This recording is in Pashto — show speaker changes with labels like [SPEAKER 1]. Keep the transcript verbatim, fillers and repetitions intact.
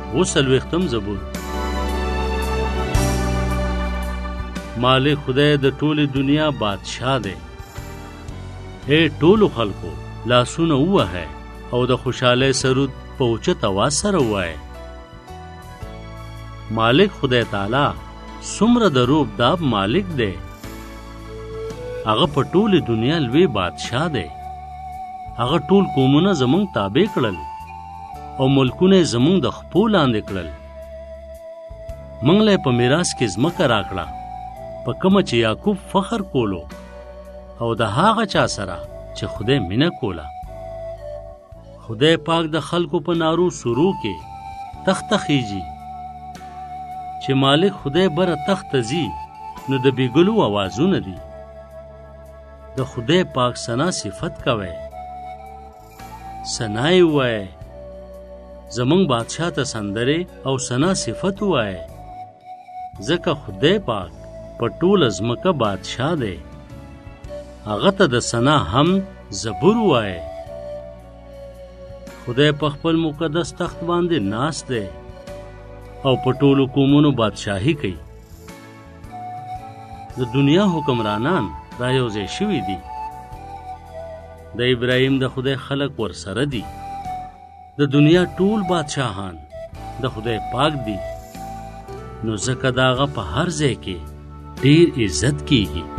[SPEAKER 1] اووه څلوېښتم زبور. مالک خدای د ټولې دنیا بادشاه دی. اے ټولو خلکو لاسونه ووهئ او د خوشحالۍ سرود په اوچت اواز سره ووایئ. مالک خدای تعالی څومره د روب داب مالک دی. هغه په ټولې دنیا لوی بادشاه دی. هغه ټول قومونه زمونږ تابع کړل او ملکونه زمونږ د خپو لاندې کړل. موږ له په میراث کې ځمکه راکړه په کومه چې یعقوب فخر کولو او د هغه چا سره چې خدای مینه کوله. خدای پاک د خلکو په نارو سرو کې تخته خیجي. چې مالک خدای بره تخت ځي نو د بیګلو آوازونه دي. د خدای پاک ثنا صفت کوي. ثنای وای زمونږ بادشاه ته سندرې او ثنا صفت وای. ځکه خدای پاک په ټوله ځمکه بادشاه دی. هغه ته د ثنا هم زبور وای. خدای په خپل مقدس تخت باندې ناست دی او په ټولو قومونو بادشاهي کوي. د دنیا حکمرانان را یوځای شوي دي. د ابراهیم د خدای خلق ورسره دي. د دنیا ټول بادشاهان د خدای پاک دي. نو ځکه د هغه په هر ځای کې ډېر عزت کیږي.